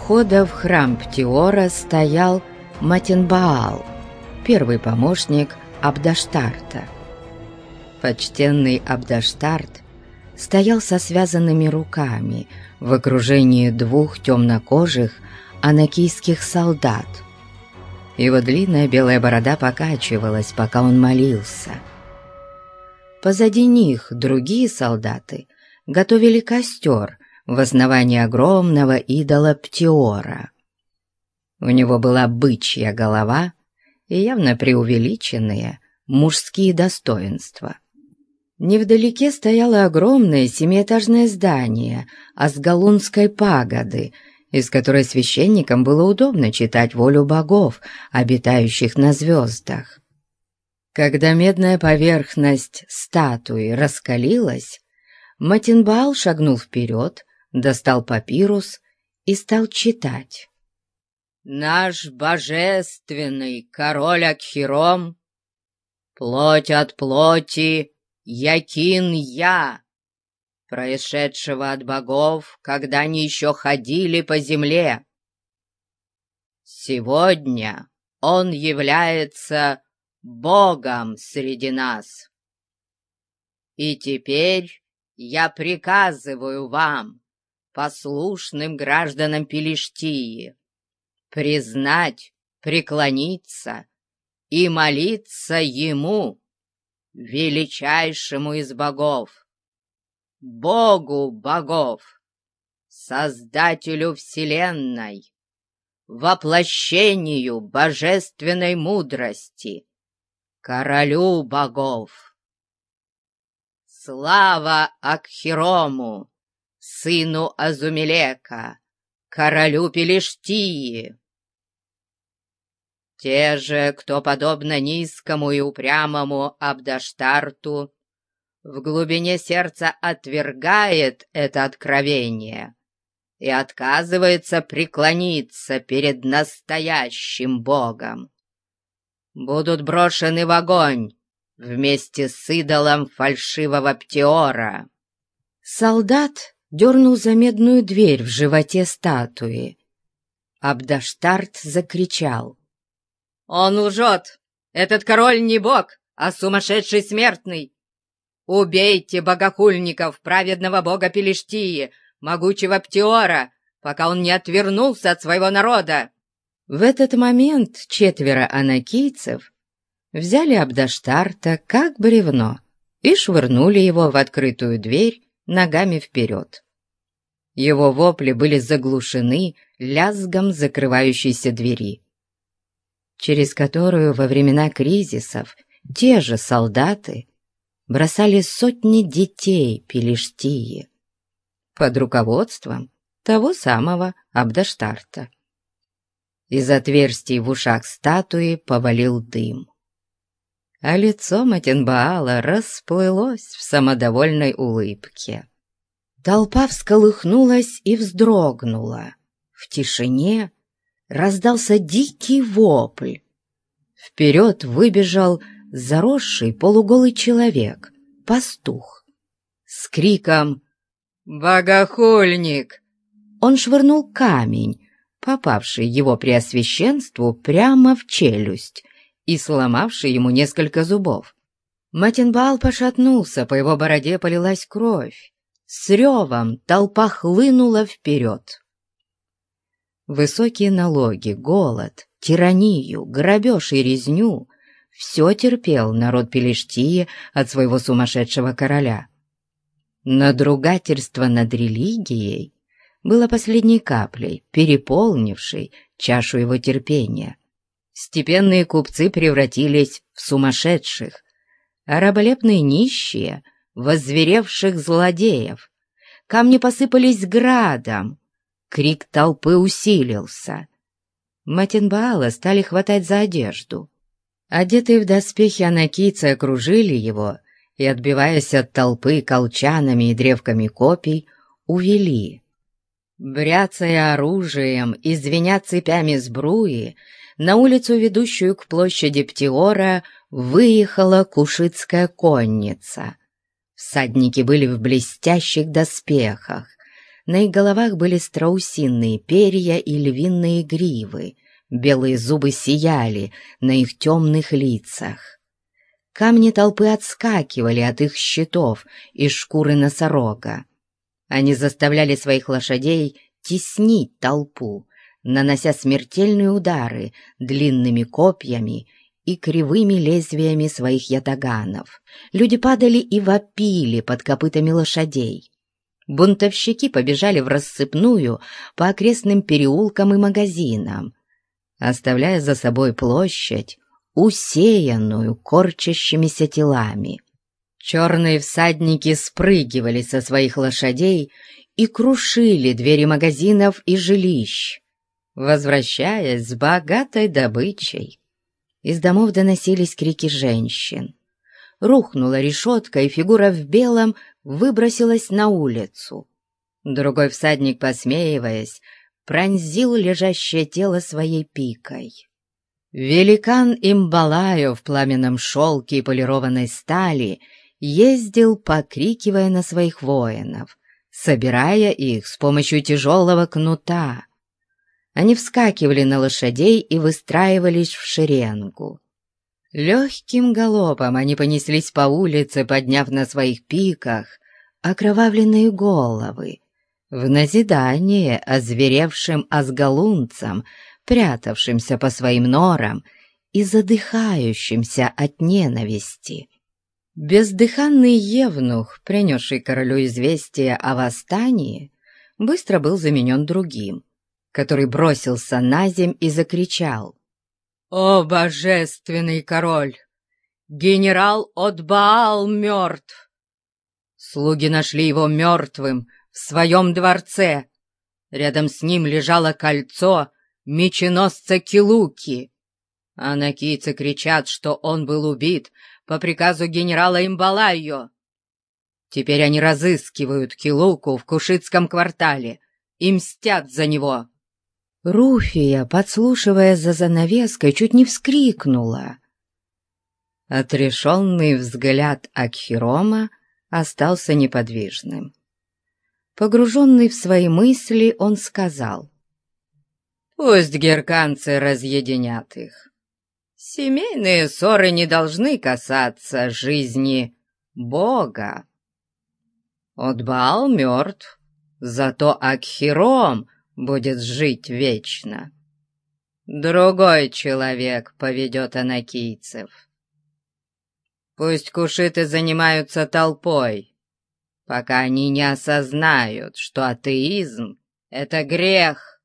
входа в храм Птиора стоял Матинбаал, первый помощник Абдаштарта. Почтенный Абдаштарт стоял со связанными руками в окружении двух темнокожих анакийских солдат. Его длинная белая борода покачивалась, пока он молился. Позади них другие солдаты готовили костер в основании огромного идола Птиора. У него была бычья голова и явно преувеличенные мужские достоинства. Невдалеке стояло огромное семиэтажное здание Асгалунской пагоды, из которой священникам было удобно читать волю богов, обитающих на звездах. Когда медная поверхность статуи раскалилась, Матинбаал шагнул вперед, достал папирус и стал читать. «Наш божественный король Акхиром, плоть от плоти, Якин я, происшедшего от богов, когда они еще ходили по земле. Сегодня он является Богом среди нас. И теперь я приказываю вам, послушным гражданам Пелиштии, признать, преклониться и молиться Ему, величайшему из богов, Богу богов, Создателю вселенной, воплощению божественной мудрости, королю богов. Слава Акхирому, сыну Азумелека, королю Пелиштии! Те же, кто, подобно низкому и упрямому Абдаштарту, в глубине сердца отвергает это откровение и отказывается преклониться перед настоящим Богом, будут брошены в огонь вместе с идолом фальшивого Птиора». Солдат дернул за медную дверь в животе статуи. Абдаштарт закричал: «Он лжет! Этот король не бог, а сумасшедший смертный! Убейте богохульников, праведного бога Пелиштии, могучего Птиора, пока он не отвернулся от своего народа!» В этот момент 4 анакийцев взяли Абдаштарта как бревно и швырнули его в открытую дверь ногами вперед. Его вопли были заглушены лязгом закрывающейся двери, через которую во времена кризисов те же солдаты бросали сотни детей Пелиштии под руководством того самого Абдаштарта. Из отверстий в ушах статуи повалил дым, а лицо Матинбаала расплылось в самодовольной улыбке. Толпа всколыхнулась и вздрогнула. В тишине раздался дикий вопль. Вперед выбежал заросший полуголый человек, пастух. С криком «Богохульник!» он швырнул камень, попавший его преосвященству прямо в челюсть и сломавший ему несколько зубов. Матинбаал пошатнулся, по его бороде полилась кровь. С ревом толпа хлынула вперед. Высокие налоги, голод, тиранию, грабеж и резню — все терпел народ Пелиштии от своего сумасшедшего короля. Надругательство над религией было последней каплей, переполнившей чашу его терпения. Степенные купцы превратились в сумасшедших, а раболепные нищие — в озверевших злодеев. Камни посыпались градом, крик толпы усилился. Матинбаала стали хватать за одежду. Одетые в доспехи анакийцы окружили его и, отбиваясь от толпы колчанами и древками копий, увели. Бряцая оружием и звеня цепями сбруи, на улицу, ведущую к площади Птиора, выехала кушитская конница. Всадники были в блестящих доспехах, На их головах были страусиные перья и львиные гривы, белые зубы сияли на их темных лицах. Камни толпы отскакивали от их щитов и шкуры носорога. Они заставляли своих лошадей теснить толпу, нанося смертельные удары длинными копьями и кривыми лезвиями своих ятаганов. Люди падали и вопили под копытами лошадей. Бунтовщики побежали врассыпную по окрестным переулкам и магазинам, оставляя за собой площадь, усеянную корчащимися телами. Черные всадники спрыгивали со своих лошадей и крушили двери магазинов и жилищ, возвращаясь с богатой добычей. Из домов доносились крики женщин. Рухнула решетка, и фигура в белом выбросилась на улицу. Другой всадник, посмеиваясь, пронзил лежащее тело своей пикой. Великан Имбалайо в пламенном шелке и полированной стали ездил, покрикивая на своих воинов, собирая их с помощью тяжелого кнута. Они вскакивали на лошадей и выстраивались в шеренгу. Легким галопом они понеслись по улице, подняв на своих пиках окровавленные головы, в назидание озверевшим азгалунцам, прятавшимся по своим норам и задыхающимся от ненависти. Бездыханный евнух, принесший королю известие о восстании, быстро был заменен другим, который бросился наземь и закричал: «О, божественный король! Генерал Отбаал мертв! Слуги нашли его мертвым в своем дворце. Рядом с ним лежало кольцо меченосца Килуки. Анакийцы кричат, что он был убит по приказу генерала Имбалайо. Теперь они разыскивают Килуку в Кушитском квартале и мстят за него». Руфия, подслушивая за занавеской, чуть не вскрикнула. Отрешенный взгляд Акхирома остался неподвижным. Погруженный в свои мысли, он сказал: «Пусть герканцы разъединят их. Семейные ссоры не должны касаться жизни Бога. Отбаал мертв, зато Акхиром будет жить вечно. Другой человек поведет анакийцев. Пусть кушиты занимаются толпой, пока они не осознают, что атеизм — это грех.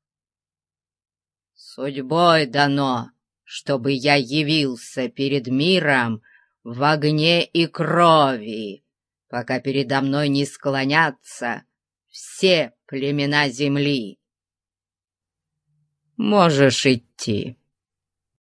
Судьбой дано, чтобы я явился перед миром в огне и крови, пока передо мной не склонятся все племена земли. Можешь идти».